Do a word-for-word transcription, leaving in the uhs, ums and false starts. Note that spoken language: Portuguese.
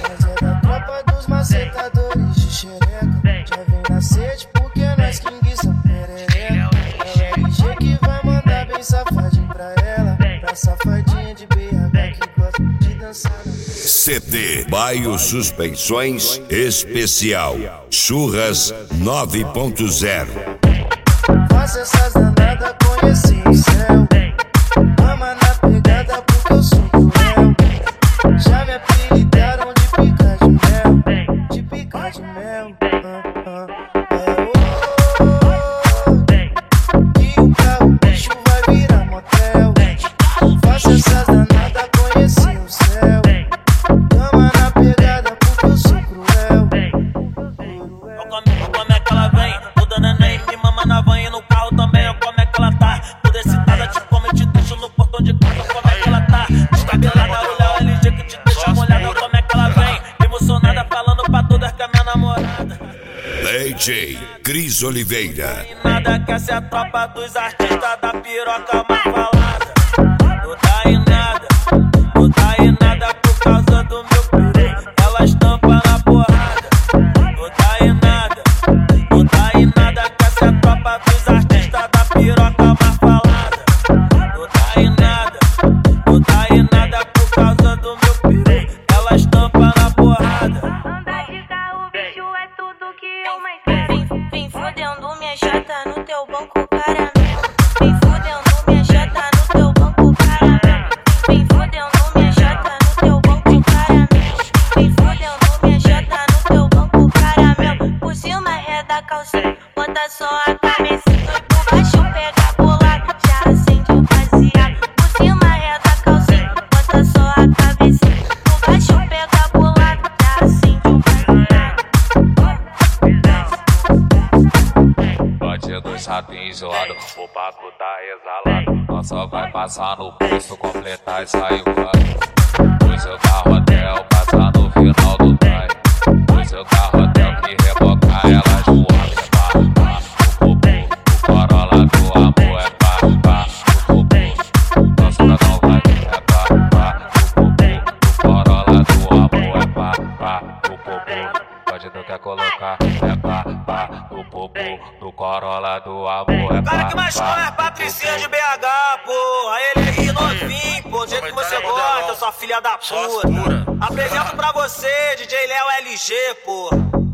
Nós é da tropa dos macetadores de xereca. Já vem na sede porque nós que enguiça perereca. É o L G que vai mandar bem safadinho pra ela. Pra safadinha de B H que gosta de dançar. C D Baio Suspensões Especial Churras nove ponto zero. Faça essas danadas conhecer o céu. Mama na pegada porque eu sou cruel. Já me apelidaram de pica de mel. De pica de mel. ah, ah. É o que o carro bicho vai virar motel. Faça essas danadas conhecer o céu. Mama na pegada porque eu sou cruel. Como é que ela vem? Toda neném me mama na van e no carro também. Como é que ela tá? Toda excitada, te come e te deixa no portão de casa. Como é que ela tá? Descabelada, olha o L G que te deixa molhada. Como é que ela vem? Emocionada, falando pra todas que é minha namorada. D J Cris Oliveira. E nada quer ser a tropa dos artistas da piroca mais falada. Não dá em nada, não dá em nada por causa do meu peru. Elas tampam na porrada. Não dá em nada, não dá em nada quer ser a tropa dos artistas da piroca mais falada. Não dá em nada, não dá em nada por causa do meu peru. Elas tampam na porrada. Andar de carro, bicho, é tudo que eu mais quero. Vem fudendo minha chata no teu banco, caramelo. Vem fudendo minha chata no teu banco, caramelo. Vem fudendo minha chata no teu banco, caramelo. Vem fudendo minha chata no teu banco, caramelo. Por cima é da calcinha, bota só a cabecinha. E por baixo pega pro lado, já acende o baseado. Por cima é da calcinha, bota só a cabecinha. Por baixo pega pro lado, já acende o baseado. Bandido chato e enjoado, o papo tá exalado. Nós só vai passar no posto, completar e sair voando. Hoje eu carro hotel, passar no final do baile. Hoje eu carro hotel que rebocar elas voando. O popô, o Corolla do amor é pá, pá. O popô, nosso canal vai é pá, pá. O popô, o Corolla do amor é pá, pá. O popô, bandido quer colocar é pá, pá. O popô, do Corolla do amor é pá, Cara que mais corre é Patricinha de B H, porra. Ele ri novinho, pô, do jeito que você gosta, sua filha da puta. Apresento pra você, D J Léo L G, porra.